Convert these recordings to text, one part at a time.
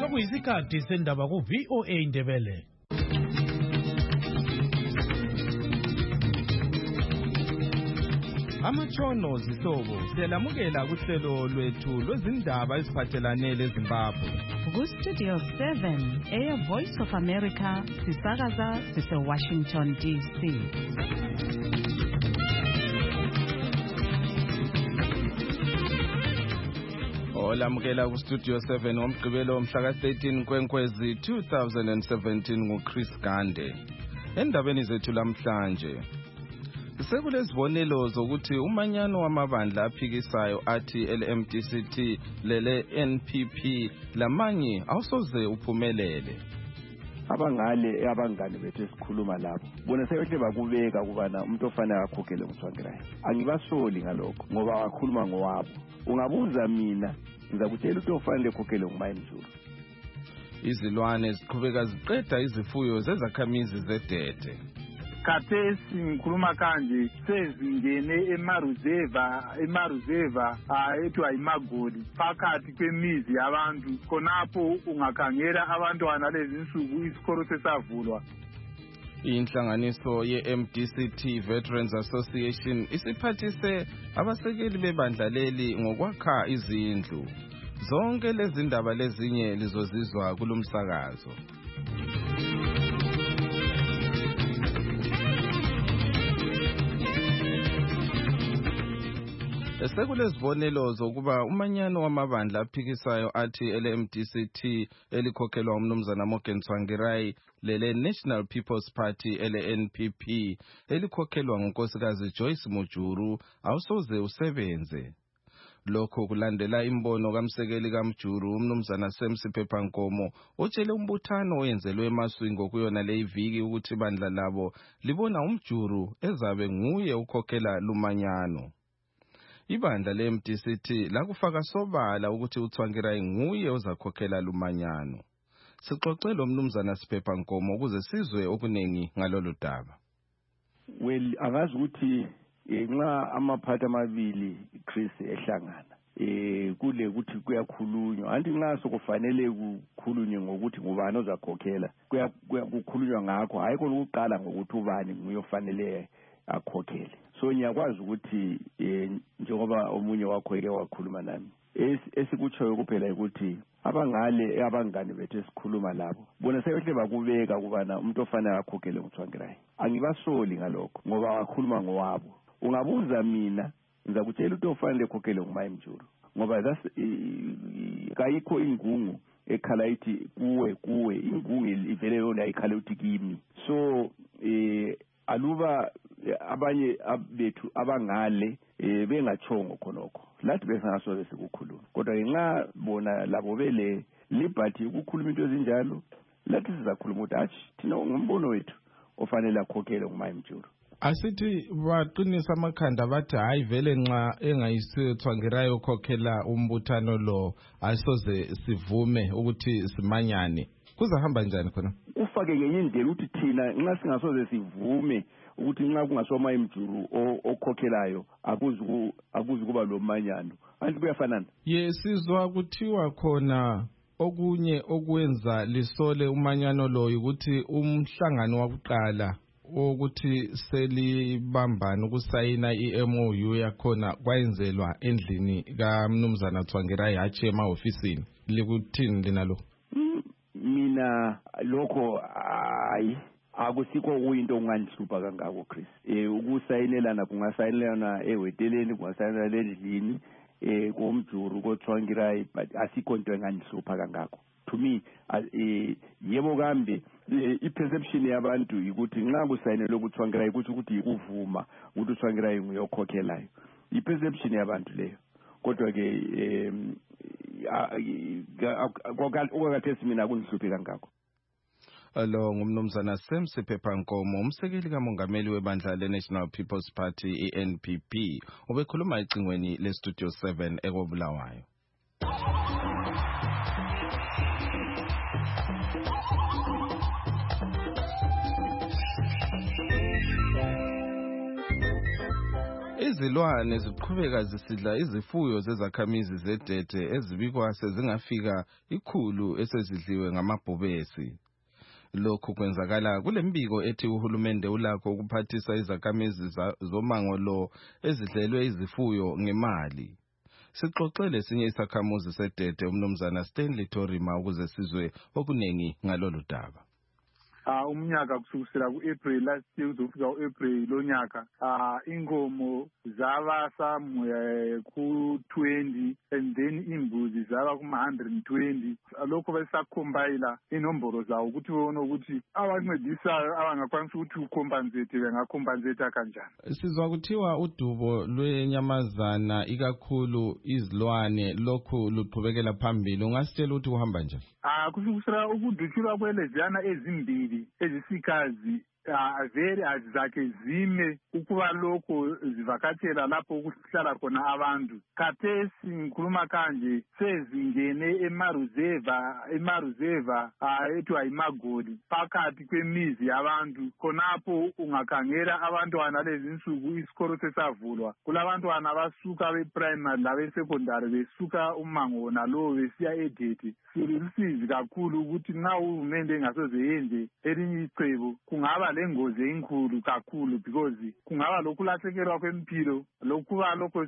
Sekuyisikhathi sendaba ku VOA Indebele. Amatshono zihlobo siyalamukela kuhlelo lwethu lwezindaba eziphathelane leZimbabwe. Ku Studio 7 Air Voice of America sisakaza sise Washington DC. Olamukela ku Studio 7 ngomgqibelo mhla ka-13 Nkwenkwezi 2017 nguChris Gande. Endabeni zethu lamhlanje sekulezibonelo zokuthi umanyano wamabandla aphikisayo athi LMDCT lele NPP lamanye awusoze uphumelele. Abangale abangani bethu esikhuluma lapho bona seyohle bakubeka kubana umuntu ofanele akhokhele uMthwangirayi. Angibasoli ngalokho ngoba wakhuluma ngowabo. Ungabuza mina ngizakutshela ukuthi ofanele ekhokhele nguMayimzulu. Izilwane ziqhubeka ziqeda izifuyo zezakhamizi zedede. Khathesi ngikhuluma kanje sezingene emaruzeva ethiwa iMagoli phakathi kwemizi yabantu khonapho ungakhangela abantwana lezi insuku isikolo sesavulwa. Inhlanganiso ye-MDCT Veterans Association isiphathise abasekeli bebandla leli ngokwakha izindlu. Zonke lezi ndaba lezinye lizozizwa kulomsakazo. Sekulezibonelo zokuba umanyano wamabandla aphikisayo athi LMDCT elikhokhelwa umnumzana Morgan Tsvangirai lele National People's Party LNPP elikhokhelwa ngunkosikazi Joyce Mujuru awusoze usebenze. Lokho kulandela imbono kamsekeli kaMjuru umnumzana Semsiphepha Nkomo otshele umbuthano oyenzelwe eMaswingo kuyona le iviki ukuthi bandla labo libona uMjuru ezabe nguye ukhokhela lumanyano. Ibandla le-MDCT lakufaka sobala ukuthi uTsvangirai nguye ozakhokhela lumanyano. Sixoxele umnumzana Siphepha Nkomo ukuze sizwe okuningi ngalolu daba. Well, angazi ukuthi nxa amaphathi amabili Chris ehlangana kule ukuthi kuyakhulunywa anti nxa sokufanele kukhulunywe ngokuthi ngubani ozakhokhela kuyakhulunywa ngakho hayi kokuqala ngokuthi ubani nguye ofanele akhokhele. So ngiyakwazi ukuthi njengoba omunye wakho eke wakhuluma nami esikutshoyo kuphela ukuthi abangani bethu esikhuluma labo bona seyohle bakubeka kubana umuntu ofanele akhokhele uMthwangirayi. Angibasoli ngalokho ngoba wakhuluma ngowabo. Ungabuza mina ngizakutshela ukuthi ofanele ekhokhele nguMayimzulu ngoba kayikho ingungu ekhala ithi kuwe ingungu ivele yona ikhala uthi kimi. So aluba abanye bethu abangale bengachongo khonokho lathi besangasoze sikukhuluma kodwa ngenxa bona labo bele liberty ukukhuluma into ezinjalo lathi sizakhuluma ukuthi athi thina ngombono wethu ofanele akhokhele nguMayimzulu. Asithi baqinisa amakhanda bathi hayi vele nxa engayisi Tsvangirai ukhokhela umbuthano lo asoze sivume ukuthi simanyane. Kuzahamba njani khona? Ufake ngenye indlela ukuthi thina nxa singasoze sivume ukuthi nxa kungasoMayimzulu okhokhelayo akuzi kuba lo manyano anti kuyafanana. Yesizwa kuthiwa khona okunye okwenza lisole umanyano lo ukuthi umhlangano wakuqala ukuthi selibambana ukusayina iMOU yakhona kwayenzelwa endlini kaMnumzana Tsvangirai hatshi emahofisini. Likuthini lina lo? Mina lokho hayi akusikho kuyinto ongandihlupha kangako Chris. Ukusayinelana kungasayinelana eweteleni kungasayinelana endlini koMjuru koTsvangirai but asikho into engandihlupha kangako. To me yebo kambe iperception yabantu ukuthi nxa kusayinelwe uTsvangirai ukuthi ukuvuma ukuthi uTsvangirai nguyokhokhelayo. Iperception yabantu leyo. Kodwa ke okakathesi mina akundihluphi kangako. Lo ngumnumzana Semsiphepha Nkomo umsekeli kamongameli webandla le-National People's Party NPP obekhuluma ecingweni le-Studio 7 ekobulawayo. Izilwane ziqhubeka zisidla izifuyo zezakhamizi zeDete ezibikwa sezingafika 100 esezidliwe ngamabhubesi. Lokhu kwenzakala kule mbiko ethi uhulumende ulakho ukuphathisa izakhamizi zomango lo ezidlelwe izifuyo ngemali. Sixoxele esinye isakhamuzi seDete umnumzana Stanley Torima ukuze sizwe okunengi ngalolu daba. Umnyaka kusukela ku-April last year uzofika u-April lo nyaka inkomo zaba somewhere ku-20 and then imbuzi zaba kuma-120. Lokho besakhombayila inombolo zawo ukuthi bone ukuthi abancedisayo abangakwanisa ukuthi ukhompensate bengakhompensate kanjani. Sizwa kuthiwa udubo lwenyamazana ikakhulu izilwane lokhu luqhubekela phambili. Ungasitshela ukuthi kuhamba njani? Kusukela ukudutshulwa kweleziyana ezimbili ezisikazi vele azizakhe zime ukuba lokho zivakatshela lapho ukuhlala khona abantu. Khathesi ngikhuluma kanje sezingene emaruzeva ethiwa yiMagodi phakathi kwemizi yabantu. Khonapho ungakhangela abantwana lezi insuku isikolo sesavulwa. Kulabantwana abasuka be-primary labe-secondary besuka umango nalowo besiya eDete. Silusizi kakhulu ukuthi nxa uhulumende engasoze yenze elinye icebo kungaba lengozi enkulu kakhulu because kungaba lokulahlekelwa kwempilo lokuba lokho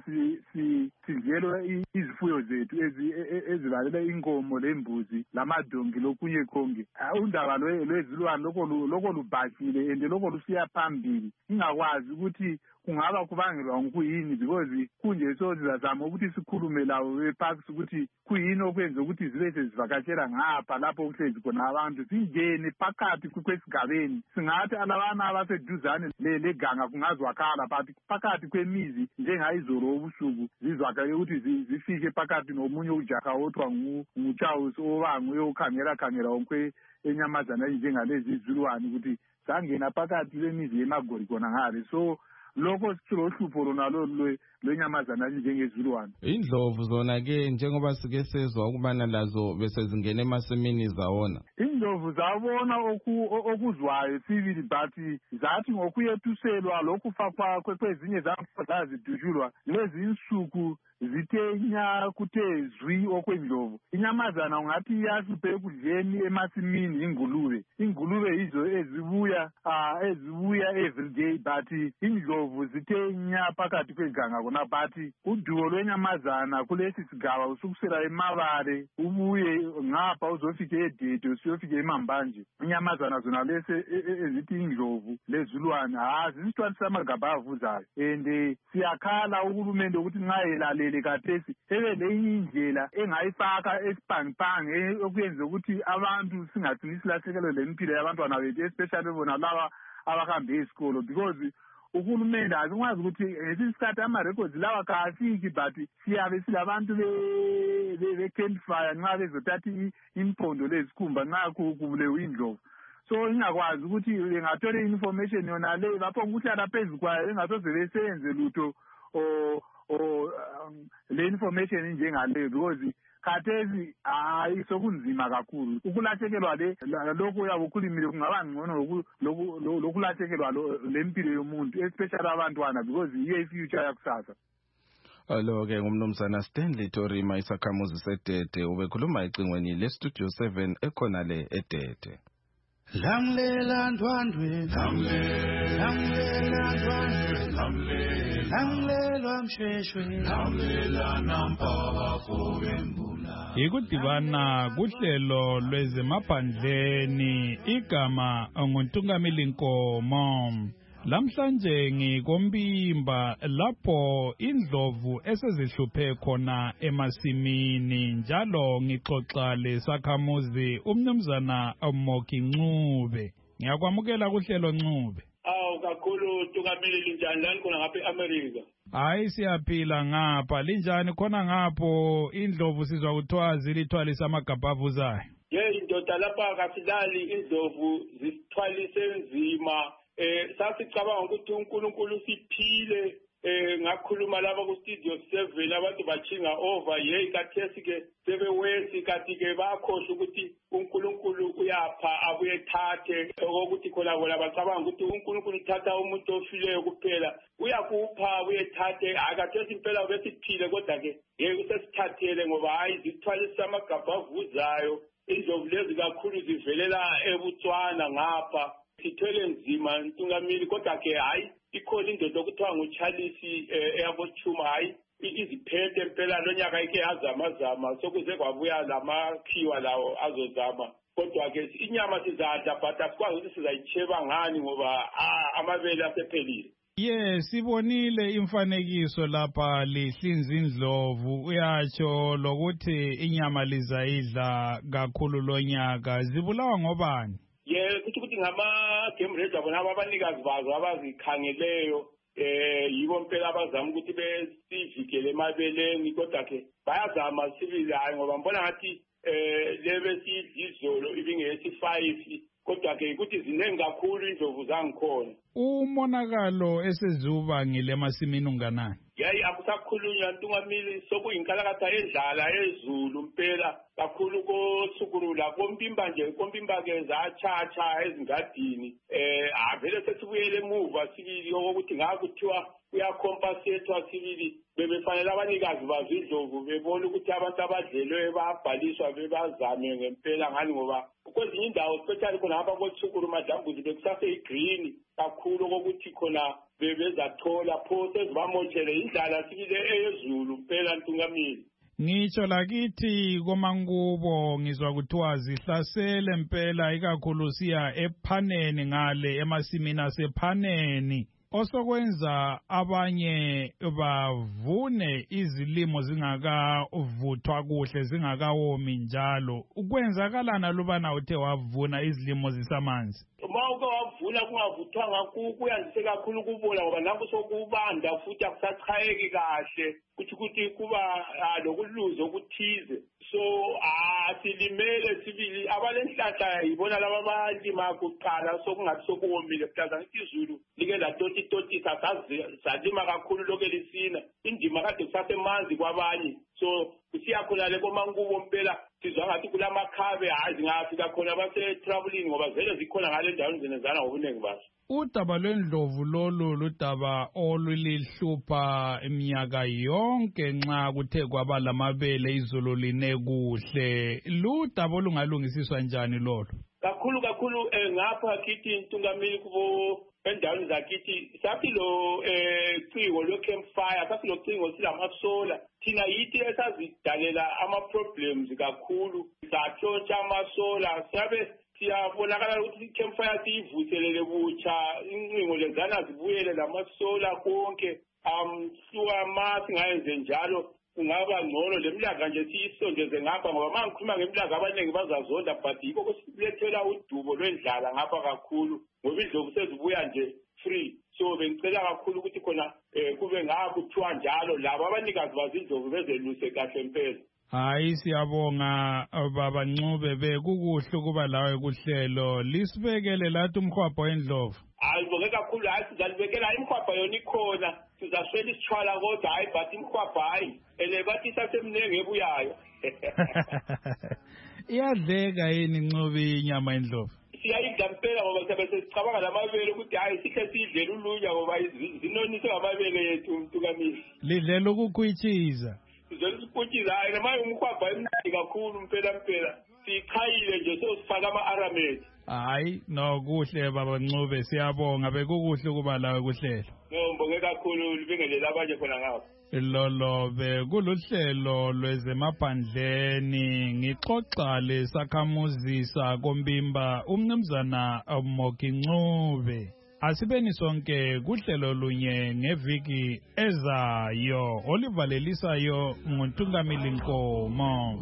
sidlelwe izifuyo zethu ezibalela inkomo lembuzi lamadongi lokunye konke. Undaba lwezilwane lokho lubhashile and lokho lusiya phambili. Ingakwazi ukuthi kungaba kubangelwa ngokuyini because kunje so sizazama ukuthi sikhulume lawo beparks ukuthi kuyini okwenza ukuthi zibe sezivakatshela ngapha lapho kuhlezi khona abantu singene phakathi kwesigabeni. Singathi alabana abaseduzane leganga kungazwakala but phakathi kwemizi njengayizolo obusuku zizwakale ukuthi zifike phakathi nomunye ujaha othiwa nguCharles obangu uyokhangela wonke enyamazana njengalezi izilwane ukuthi sangena phakathi kwemizi yeMagodi khona ngale. So lokho sithilo hlupho lona lwenyamazana njengezilwane. Indlovu zona ke njengoba sike sezwa ukubana lazo bese zingena emasimini zawona. Indlovu zabona okuzwayo sibili but zathi ngokuyethuselwa lokhu fakwa kwezinye zazidujulwa lezi insuku zithenya kuthe zwi okwendlovu. Inyamazana ungathi iyasiphe ekudleni emasimini ingulube yizo ezibuya everyday but indlovu zithenya phakathi kweganga kona but udubo lwenyamazana kulesi sigaba usukusela eMabale ubuye ngapha uzofika eDete usiyofika eMambanje. Inyamazana zona lese ezithi indlovu lezilwane zisithwala samagaba avuzayo and siyakhala uhulumende ukuthi nxa elalele kathesi ebe lenye indlela engayifaka esiphangipangi okuyenza ukuthi abantu singathini silahlekelwe lempilo yabantwana bethu especially bona laba abahambe esikolo because uhulumende akwazi ukuthi ngesikhathi ama-records lawa kafiki but siyabe silabantu be-campfire nxa bezothatha impondo lezikhumba nxa kubulewe indlovu. So ingakwazi ukuthi bengathola i-information yona le bapho ukuhlala phezu kwayo engasoze besenze lutho le information njengaleyo because khathesi sokunzima kakhulu ukulahlekelwa lokho uyabe ukhulumile kungaba ngcono lokulahlekelwa lempilo yomuntu especially abantwana because yiyo i-future yakusasa. Lo-ke ngumnumzana Stanley Torima isakhamuzi seDete ubekhuluma ecingweni leStudio 7 ekhona le eDete. Lamlela ndwandwe lamlelwa mshweshwe lamlela nampaba fobembula. Ikudibana kuhlelo lwezemaphandleni igama nguNtungamili Nkomo. Lamhlanje ngikombimba lapho indlovu esezihluphe khona emasimini njalo ngixoxa lesakhamuzi umnumzana Moki Ncube. Ngiyakwamukela kuhlelo Ncube. Kakhulu Ntungamili linjani lani khona ngapha eAmerica? Hayi siyaphila ngapha linjani khona ngapho indlovu sizwa kuthiwa zilithwalisa amagabha avuzayo. Indoda lapha kasilali indlovu zisithwalise nzima. Sasicabanga ukuthi uNkulunkulu siphile ngakhuluma lapha ku-studio 7 abantu bachinga over yeyi kathesi-ke sebewesi kanti-ke bakhohlwa ukuthi uNkulunkulu uyapha abuye ethathe okokuthi khona bona bacabanga ukuthi uNkulunkulu uthatha umuntu ofileyo kuphela uyakupha abuye ethathe hayi kathesi impela besiphile kodwa-ke yeke usesithathele ngoba hayi zithwalisa amagabha avuzayo indlovu lezi kakhulu zivelela eBotswana ngapha sithwele nzima Ntungamili kodwa-ke hayi ikhona indoda okuthiwa nguCharles eyabochuma hayi iziphethe impela lo nyaka ike yazamazama sokuze kwabuya lamakhiwa lawo azozama kodwa-ke inyama sizadla but asikwazi ukuthi sizayitsheba ngani ngoba amabele asephelile. Sibonile imfanekiso lapha lihlinza indlovu uyatsho lokuthi inyama lizayidla kakhulu lonyaka zibulawa ngobani? Kuthi ukuthi ngama-game ranger bona abanikazi bazo abazikhangeleyo yibo mpela abazama ukuthi besivikele emabeleni kodwa-ke bayazama sibili hayi ngoba ngibona ngathi lebesiyidla izolo ibingeyesi-5 kodwa-ke ukuthi ziningi kakhulu indlovu zangikhona. Umonakalo esezubangile emasimini unganani? Akusakhulunywa Ntungamili sokuyinkalakatha endlala ezulu mpela kakhulu kosukurula kompimba nje kompimba-ke zatshatsha ezingadini vele sesibuyele emuva sibili okokuthi ngakuthiwa kuyakhompasethwa sibili bebefanele abanikazi bazo indlovu bebona ukuthi abantu abadlelwe bayabhaliswa bebazame ngempela ngani ngoba kwezinye indawo especially khona ngapha kosukuru madlambuzi bekusase-green kakhulu okokuthi khona bebezathola pho sezibamotshele indlala sibile eyezulu mpela Ntungamili. Ngitsho lakithi komankubo ngizwa kuthiwa zihlasele mpela ikakhulu siya ePhaneni ngale emasimini asePhaneni osokwenza abanye bavune izilimo zingakavuthwa kuhle zingakawomi njalo ukwenzakalana lubana uthe wavuna izilimo zisamanzi. Uma uke wavuna kungavuthwanga kuyandise kakhulu kubola ngoba nanku sokubanda futhi akusachayeki kahle ukuthi kuba lokuluza okuthize so silimele sibili abalenhlahla yibona laba abalima kuqala sokungathi sokuwomile kuhlaza ngithi izulu like latotitotisa salima kakhulu lokho lisina indima kade kusasemanzi kwabanye so kusiyakhona le komankubo mpela sizwa ngathi kulamakhabe hayi zingafika khona base-traveling ngoba vele zikhona ngale ndawo zinezana ngobuningi bazo. Udaba lwendlovu lolu ludaba olulihlupha iminyaka yonke nxa kuthe kwaba lamabele izulu line kuhle ludaba olungalungisiswa njani lolo? Kakhulu ngapha kithi Ntungamili kubo endaweni zakithi sathi lo cingo lwe-campfire sathi lo cingo silamasola thina yithi esazidalela ama-problems kakhulu satshontsha amasola sabe siyabonakala ukuthi i-campfire siyivuthelele butsha incingo lezana zibuyele lamasola konke hluka ma singayenze njalo kungaba ngcono le milaga nje siyisondeze ngapha ngoba ma ngikhuluma ngemilaga abaningi bazazonda but yikho kusilethela udubo lwendlala ngapha kakhulu ngoba indlovu sezibuya nje free so bengicela kakhulu ukuthi khona kube ngakuthiwa njalo labo abanikazi bazindlovu bezeluse kahle mpela. Hayi siyabonga baba Ncube bekukuhle ukuba lawe kuhlelo lisibekele lathi umkhwabho wendlovu. Hayi bonke kakhulu hayi sizalibekela imkhwabha yona ikhona sizashela isithwala kodwa hayi but imkhwabha hayi bathi isasemnenge ebuyayo. Iyadleka yini Ncube inyama endlovu? Siyayidla mpela ngoba siyabe sesicabanga lamabele ukuthi hayi sihle sidlela ulunya ngoba zinonise ngamabele yethu Ntungamili. Lidlela ukukhwitshiza. Sizolisiphuthiza hayi namaye umkhwabha emnandi kakhulu mpela sichayile nje sosifaka ama-aramedi. Hayi no kuhle baba Ncube siyabonga bekukuhle ukuba lawe kuhlelo. Ngibonge kakhulu libingelela abanye khona ngapha. Lolobe kuluhlelo lwezemaphandleni ngixoxa lesakhamuzi sakombimba umnumzana Moki Ncube. Asibeni sonke kuhlelo lunye ngeviki ezayo olivalelisayo nguNtungamili Nkomo.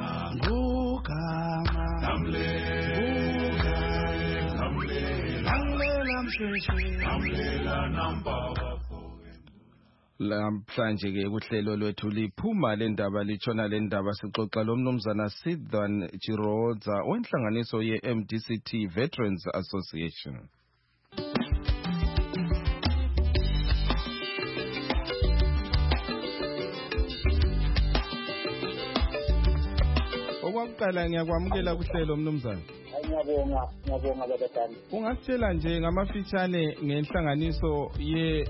Lamhlanje ke kuhlelo lwethu liphuma lendaba litshona lendaba sixoxa lomnumzana Sidwan Chirodza wenhlanganiso ye-MDCT Veterans Association. Okokuqala ngiyakwamukela kuhlelo mnumzane. Ngiyabonga babathandani. Ungasitshela nje ngamafitshane ngenhlanganiso ye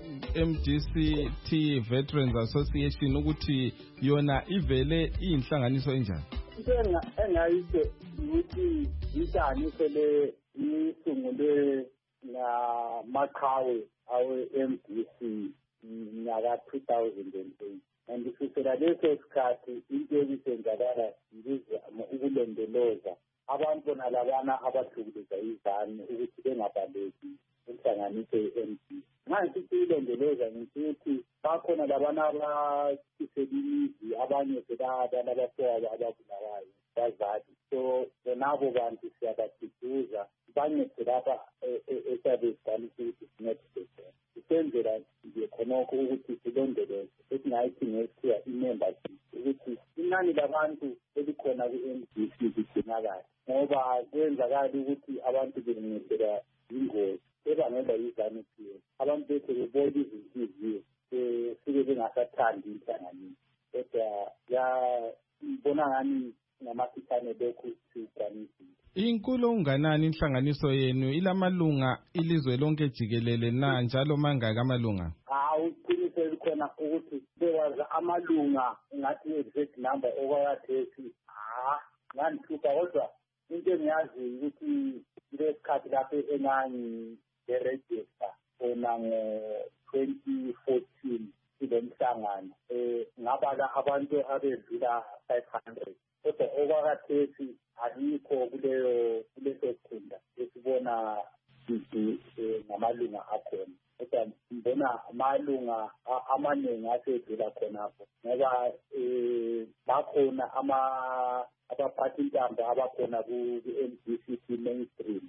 MDCT Veterans Association ukuthi yona ivele iyinhlanganiso enjani? Into engayisho ukuthi inhlanganiso le isungulwe namaqhawe awe MDC nyaka 2008 and kusukela leso sikhathi into ebisenzakala ngizama ukulondoloza abantu bona labana abahlukumeza izane ukuthi bengabaleki inhlanganiso ye-MDC. Manje siyilondoloza ngithi bakhona labana abakiselimizi abanye sebadala abafowabo ababulawayo bazali, so bonabo bantu siyabaduduza bancede lapha esabesidala ukuthi sincedise isenzela nje khonokho ukuthi silondoloze esingayithi ngesikhiwa i-membership ukuthi inani labantu elikhona ku-MDC ligcinakale ngoba kwenzakala ukuthi abantu bengehlelwa yingozi ebangelwa yizane-PF. Abantu bethu bebona izinhliziyo sike bengasathandi inhlanganiso kodwa yabona ngani namafitshane lokhu sikwanisile. Inkulu unganani inhlanganiso yenu ilamalunga ilizwe lonke jikelele na njalo mangaka amalunga? Uqiniso likhona ukuthi bewaza amalunga ngathi exact number okwakhathesi ngandithuka kodwa into engiyaziyo ukuthi lesikhathi lapho engangiregister khona ngo-2014 kulo mhlangano ngabala abantu abedlula 500 kodwa okwakhathesi alikho kuleso sikhunda esibona ngamalunga akhona kodwa ngibona amalunga amaningi asedlula khonapho ngoba bakhona abaphathi intambo abakhona ku-MDCT mainstream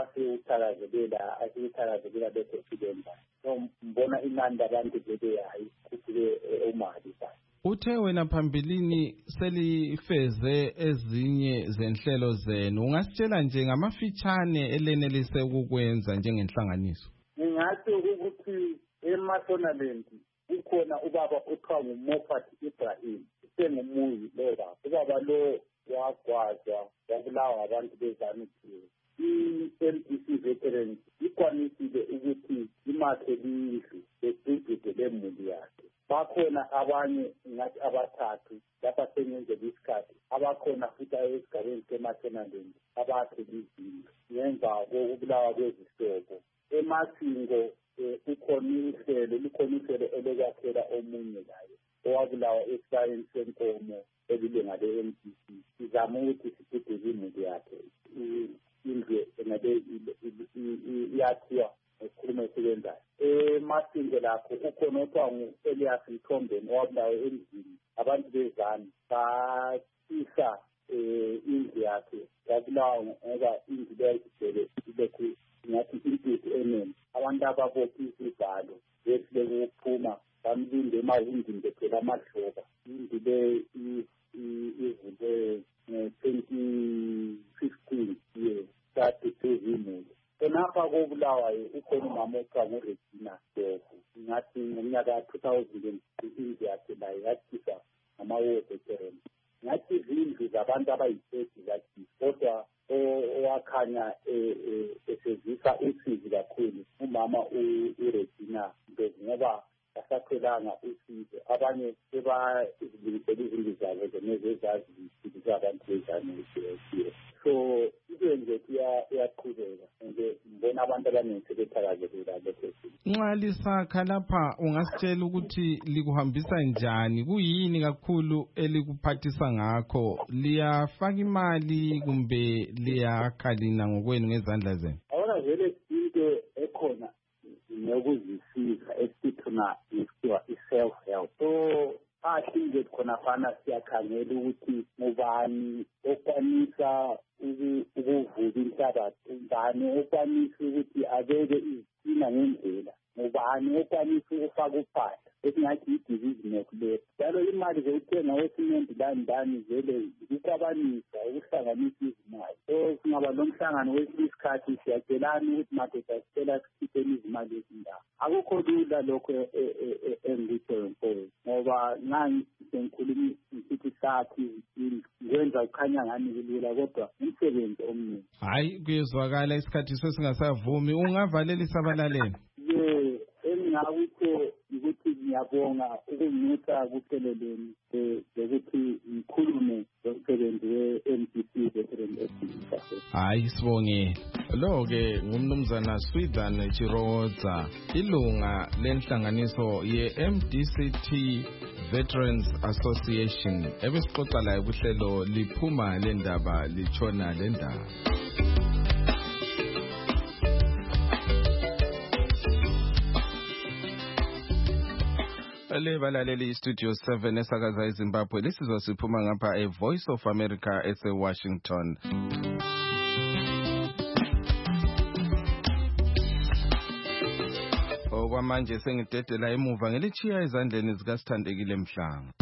asewuthakazelela bepresident. So ngibona inani labantu bebehayi kusuke umali kahle. Uthe wena phambilini selifeze ezinye zenhlelo zenu, ungasitshela nje ngamafitshane elenelise ukukwenza njengenhlanganiso? Ngingathi ukuthi eMashonaland ukhona ubaba othiwa nguMoffat Ibrahim, usengumuyi lo baba. Ubaba lo wagwazwa wabulawa abantu bezanu-PF. I-MDC Veterans ikwanisile ukuthi imakhe lindlu eduduze lemuli yakhe. Bakhona abanye ngathi abathathu lapha sengenzela isikhathi abakhona futhi esigabeni seMashonaland abakhe izindlu ngemva kokubulawa kwezihlobo. eMasingo likhona uhlelo olokwakhela omunye layo owabulawa esayeni senkomo elilunga le-MDC. Sizama ukuthi siduduze imuli yakhe indlu engabe iyakhiwa nesikhulumo esibenzayo. eMasingo lakho ukhona othiwa ngu-Elias Mthombeni owabulawa endlini abantu bezane bathisa indlu yakhe yabulawa ngoba indlu leyayigcwele ilokhu ngathi intuthu eningi. Abantu ababophe izivalo behlele ukuphuma bamlinde emawindini bephela amadloba. Indlu le ivule ngo-2015 saduduza imuli. Khonapha kobulawayo ukhona umama othiwa nguRegina Ndlovu. Ngathi ngomnyaka 2003 indlu yakhe layo yathisa ngama-war veteran. Ngathi izindlu zabantu abayi-30 zathi kodwa owakhanya esezisa usizi kakhulu umama uRegina Ndlovu ngoba kasaqhelanga usizo. Abanye sebazilungisela izindlu zabo zenezezazi abantu bezane. So into nje iyaqhubeka nje ngibona abantu abaningi sebethakazelela lokho. Nxa lisakha lapha ungasitshela ukuthi likuhambisa njani, kuyini kakhulu elikuphathisa ngakho, liyafaka imali kumbe liyakha lina ngokwenu ngezandla zenu? Awona vele into ekhona nokuzisiza esithuna isiwa i-self help. So nje khona fana siyakhangela ukuthi ngubani okwanisa ukuvuza inhlabathi, ngubani okwanisa ukuthi abeke izitina ngendlela, ngubani okwanisa ukufaka uphahla. esingathi i-division yokuleba njalo imali zokuthenga wesimenti landani vele zikwabanisa ukuhlanganisa izimali. So singaba nomhlangano wesinye isikhathi siyatshelana ukuthi madoda sicela sikhiphe izimali ezindawo. Akukho lula lokho engikho mfowethu ngoba ngikhuluma isithi sathi ngwenza kukhanya ngani kulula kodwa umsebenzi omningi. Hayi kuyezwakala isikhathi sesingasavumi ungavalela isabalaleli. Engingakutho ukuthi ngiyabonga ukunginika kuhleleleni ukuthi ngikhulume ngomsebenzi we-MDC Veteran Activity. Hayi sibongile. Lo-ke ngumnumzana Swithan Chiroza, ilunga lenhlanganiso ye-MDCT Veterans Association. Ebesixoxa laye kuhlelo liphuma lendaba litshona lendaba. Balaleli Studio 7 esakaza eZimbabwe lisizwa siphuma ngapha Voice of America ese-Washington. Okwamanje sengidedela emuva ngelichiya ezandleni zikaSithandekile Mhlanga.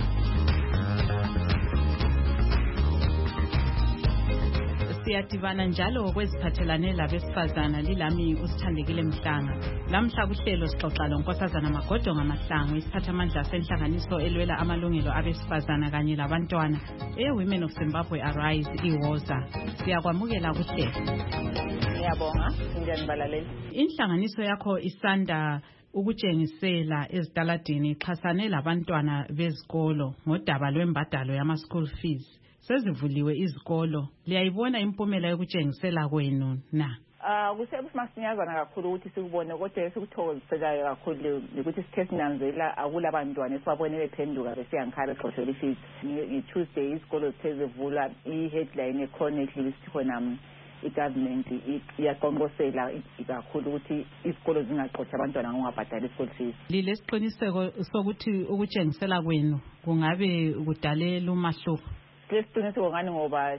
Siyadibana njalo kweziphathelane labesifazana lilami uSithandekile Mhlanga. Lamhla kuhlelo sixoxa loNkosazana Magodo Ngamasango isiphathamandla senhlanganiso elwela amalungelo abesifazana kanye labantwana Women of Zimbabwe Arise iwoza. Siyakwamukela kuhlelo. Ngiyabonga njani balaleli. Inhlanganiso yakho isanda ukutshengisela ezitaladini ixhasane labantwana bezikolo ngodaba lwembadalo yama school fees. Sezivuliwe izikolo, liyayibona impumela yokutshengisela kwenu na? Kusemasinyazana kakhulu ukuthi sikubone kodwa esikuthokoziselayo kakhulu ukuthi sithe sinanzela akulabantwana esibabone bephenduka besiyankhaya bexoshela ifees. Nge-Tuesday izikolo zithe zivula i-headline e-chronically sithi khona i-government iyaqonqosela kakhulu ukuthi izikolo zingaxotsha abantwana ngokungabhadali i-school fees. Lilesiqiniseko sokuthi ukutshengisela kwenu kungabe kudalela umahluko? Lesiqiniseko ngani ngoba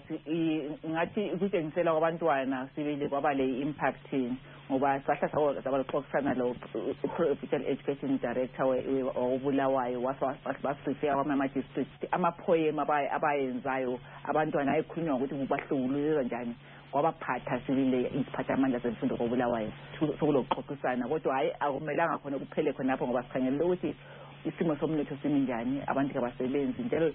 ngathi ukutshengisela kwabantwana sibile kwaba le-impact ngoba sahla sabalixoxisana lo Provincial Education Director wobulawayo wasifika kwama-district ama-poem abayenzayo abantwana ayikhulunywa ngokuthi kubahlunguluzwa njani kwabaphatha sibile iziphathamandla zemfundo kobulawayo sokulokuxoxisana kodwa hayi akumelanga khona kuphele khonapho ngoba sikhangelele ukuthi isimo somnotho simi njani abantu kabasebenzi njalo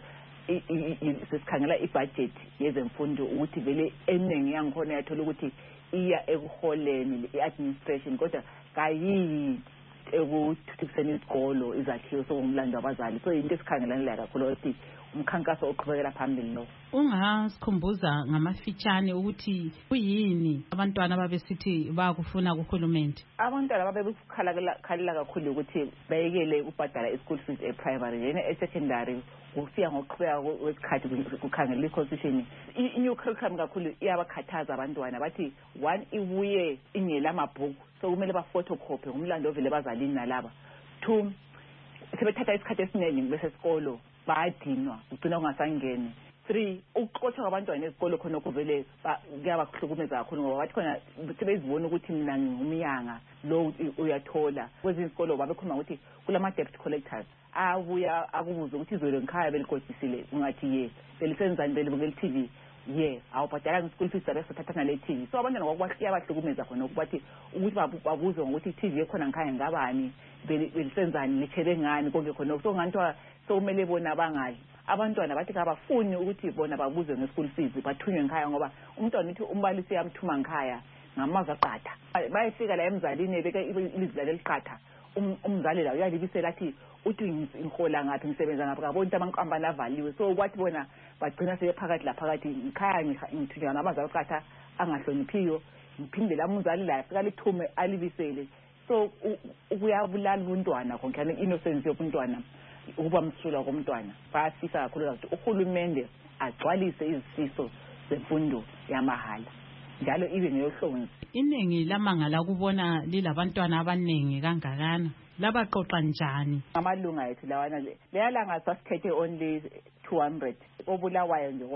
sesikhangela ibudget yezemfundo ukuthi vele eningi yangikhona yathola ukuthi iya ekuholeni i-administration kodwa kayiyi ekuthuthukiseni izikolo izakhiwo sokungumlando wabazali. So into esikhangelane la kakhulu ukuthi umkhankaso oqhubekela phambili lo. Ungasikhumbuza ngamafitshane ukuthi kuyini abantwana babesithi bakufuna kuhulumende? Abantwana babekukhalela kakhulu ukuthi bayekele ukubhadala i-school fees e-primary yena e-secondary kufika ngokuqhubeka kwesikhathi kukhangela i-constitution. I-new curriculum kakhulu iyabakhathaza abantwana bathi one ibuye ingela amabhuku so kumele ba-photocopy ngumlando ovele bazalini nalaba. Two sebethatha isikhathi esiningi besesikolo bayadinwa ugcina ungasangeni. 3 ukuxotsha kwabantwana esikolo khona kuvele kuyabakuhlukumeza kakhulu ngoba bathi khona sebezibona ukuthi mina ngumyanga lo uyathola kwezinye izikolo babekhuluma ukuthi kulama debt collectors abuya akubuza ukuthi izolo ngikhaya beligodisile ungathi ye belisenzani belibukela TV ye awubhadala school fees abesathathana le TV. So abantwana kwakuyabahlukumeza khona ukuthi babuze ngokuthi TV ekhona ngikhaya ngabani belisenzani lichele ngani konke khona so ngantwa so kumele bona bangali. Abantwana bathi kabafuni ukuthi bona babuze nge-school fees bathunywe ngikhaya ngoba umntwana uthi umbalisi yamthuma ngikhaya ngamazwi aqatha bayefika la emzalini beka ilizwi leliqatha umzali la uyalibisela athi uthi ngihola ngaphi ngisebenza ngaphi kabona ukuthi amankampani avaliwe so kwathi bona bagcina sebephakathi la phakathi ngikhaya ngithunywa ngamazwi aqatha angahloniphiyo ngiphinde la umzali la fika lithume alibisele so ukuyabulala untwana konke innocence yobuntwana ukuba msula komntwana. Bayafisa kakhulu ukuthi uhulumende agcwalise izifiso zemfundo yamahala njalo ibe ngeyohlonzi. Iningi lamangala kubona lilabantwana abaningi kangakana labaxoxa njani amalunga ethu lawana leyalanga sasikhethe only 200 obulawayo nje kodwa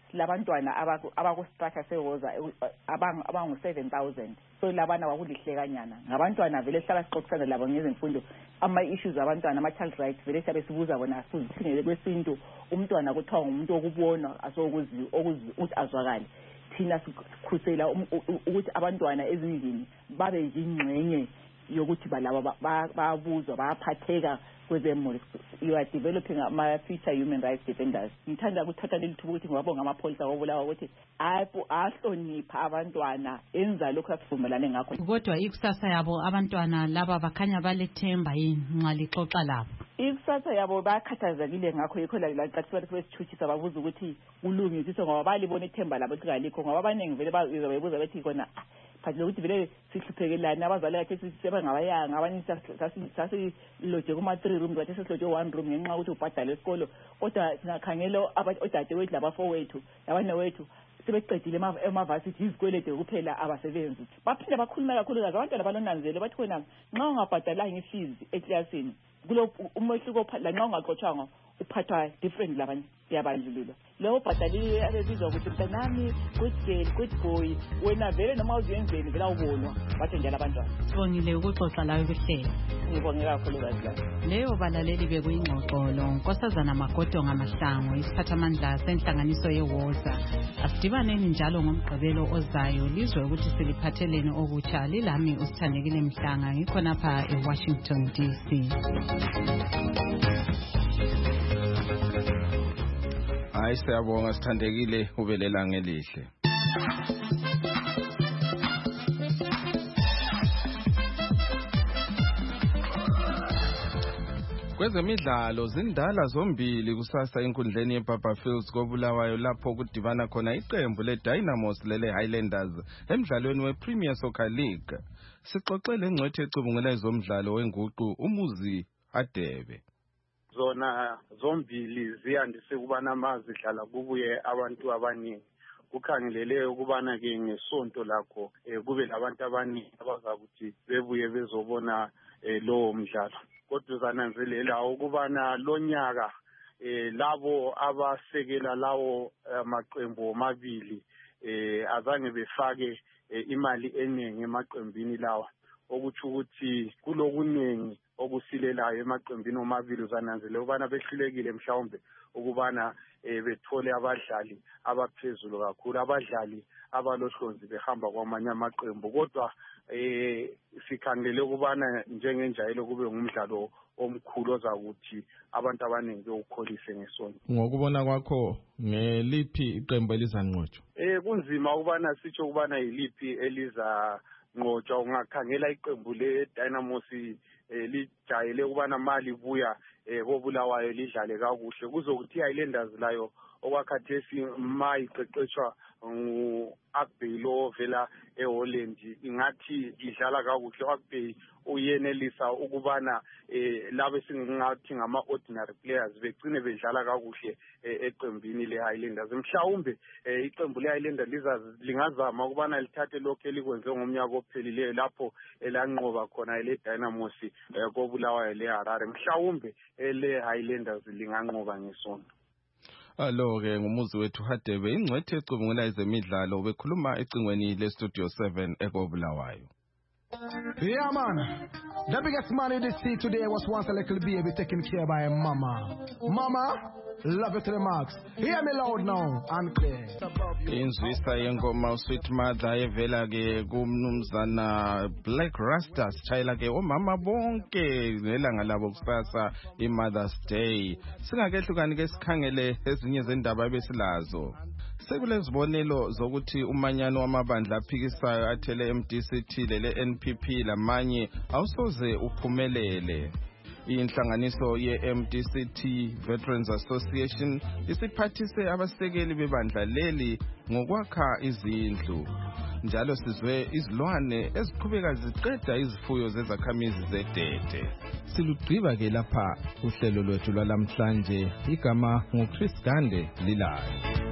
labantwana abaku-structure sewoza abangu-7,000 so labana kwakulihlekanyana ngabantwana vele sihlala sixoxisana labo ngezemfundo ama-issues abantwana ama-child rights vele siyabe sibuza bona sizithingele kwesintu umntwana kuthiwa ngumuntu okubonwa asokuzwi ukuthi azwakale thina sikhusela ukuthi abantwana ezindlini babe yingxenye yokuthi balaba bayabuzwa bayaphatheka kwezemuli. You are developing ama-future human rights defenders. Ngithanda ukuthatha leli thuba ukuthi ngibabonga amapholisa wobulawa ukuthi ahlonipha abantwana enza lokhu asivumelane ngakho. Kodwa ikusasa yabo abantwana laba bakhanya balethemba yini nxa lixoxa labo? Ikusasa yabo bayakhathazekile ngakho yikho laqathisa besithuthisa babuza ukuthi kulungisiswe ngoba balibona ithemba labo lingalikho ngoba abaningi vele bayibuza bethi khona phathi ukuthi vele sihluphekelayo abazali bakhe sebengabayanga abanye sasiloje kuma-3 rooms bathe sesiloje 1 room ngenxa ukuthi ubhadale esikolo kodwa singakhangela odadewethu labafowethu labanewethu sebeqedile emavasithi izikwelede kuphela abasebenzi baphinde bakhuluma kakhulukazi abantwana balonanzele bathi khona nxa ungabhadalanga ifees eklasini kulo umehluko lanxa ungaxotshwanga uphathwa different labanye yabandlululo leyo bhadaliwe abebizwa ukuthi mntanami good girl good boy wena vele noma uziyenzeni vele awubonwa bathe njalo abantwana. Sibongile ukuxoxa lawe kuhlelo. Ngibonge kakhulukazi la. Leyo balaleli bekuyingxoxolo Nkosazana Magodonga Mahlangu isiphathamandla senhlanganiso yeWoza. Asidibaneni njalo ngomgqibelo ozayo lizwe ukuthi siliphatheleni okutsha lilami usithandekile Mhlanga ngikhonapha eWashington DC. Hayi siyabonga sithandekile ubelela ngelihle. Kwezemidlalo zindala zombili kusasa enkundleni yeBaba Fields koBulawayo lapho kudibana khona iqembu leDynamos lele Highlanders emidlalweni wePremier Soccer League. Sixoxele ingcwethe ecubungela izomdlalo wenguqu uMuzi Hadebe. Zona zombili ziyandise ukubana mazidlala kubuye abantu abaningi kukhangelele ukubana ke ngesonto lakho kube labantu abaningi abazakuthi bebuye bezobona lowo mdlalo kodwa zananzelela ukubana lonyaka labo abasekela lawo amaqembu omabili azange befake imali eningi emaqembini lawa okuthi ukuthi kulokuningi okusilelayo emaqembini omabili uzananzelela ukubana behlulekile mhlawumbe ukubana bethole abadlali abaphezulu kakhulu abadlali abalohlonzi behamba kwamanye amaqembu kodwa sikhangele ukubana njengenjayelo kube ngumdlalo omkhulu ozakuthi abantu abaningi bewukholise ngesonto. Ngokubona kwakho ngeliphi iqembu elizanqotshwa? Kunzima ukubana sitsho ukubana yiliphi elizanqotshwa ungakhangela iqembu leDynamos lijayele ukubana mali buya koBulawayo lidlale kakuhle kuzokuthi iHighlanders layo okwakhathesi mayiqeqeshwa ngu-Akbey lo vela eHolland ingathi idlala kakuhle. U-Akbey uyenelisa ukubana labe singathi ngama-ordinary players begcine bedlala kakuhle eqembini leHighlanders. Mhlawumbe iqembu leHighlanders lingazama ukubana lithathe lokho elikwenze ngomnyaka ophelileyo lapho elanqoba khona leDynamos koBulawayo leHarare. Mhlawumbe leHighlanders linganqoba ngesonto. Alo-ke ngumuzi wethu Hadebe ingcwethe ecubungela ezemidlalo bekhuluma ecingweni leStudio 7 ekoBulawayo. Yeah, man. The biggest man you did see today was once a little baby taken care by a mama. Mama, love it to the max. Hear me loud now and clear. Inzwisa yengoma Sweet Mother evela ke kumnumzana Black Rasta sitshayela ke omama bonke nelanga labo kusasa iMother's Day. Singakehlukani ke sikhangele ezinye zendaba ebesilazo. Sekulezibonelo zokuthi umanyano wamabandla aphikisayo athele MDCT lele NPP lamanye awusoze uphumelele. Inhlanganiso ye-MDCT Veterans Association isiphathise abasekeli bebandla leli ngokwakha izindlu. Njalo sizwe izilwane eziqhubeka ziqeda izifuyo zezakhamizi zedede. Silugqiba ke lapha uhlelo lwethu lwalamhlanje igama nguChris Gande lilayo.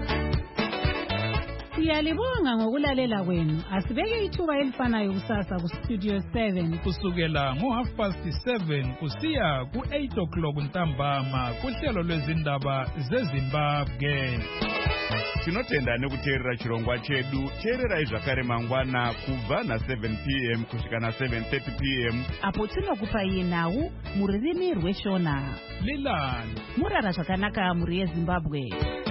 Siyalibonga ngokulalela kwenu. Asibeke ithuba elifanayo kusasa kuStudio 7 kusukela ngo7:30 kusiya ku8 o'clock ntambama kuhlelo lwezindaba zeZimbabwe. tinotenda nekuteerera chirongwa chedu. teererai zvakare mangwana kubva na7 p.m. kusvika na7:30 p.m. apo tinokupai nhau mururimi rweshona. Lilani murara zvakanaka muri yeZimbabwe.